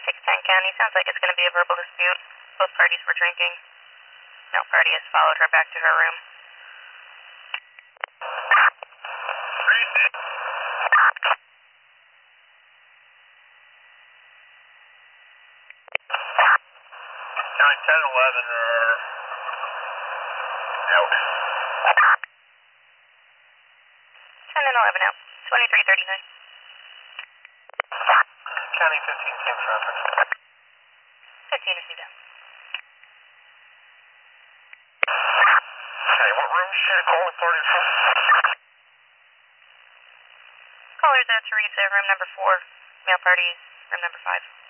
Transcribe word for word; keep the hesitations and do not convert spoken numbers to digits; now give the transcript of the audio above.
twenty-six ten County. Sounds like it's going to be a verbal dispute. Both parties were drinking. No party has followed her back to her room. County ten and eleven are out. ten and eleven out. twenty-three thirty-nine. County fifteen, same traffic. fifteen is down. Okay, what room should I call the party from? Callers at Teresa, room number four. Male parties, room number five.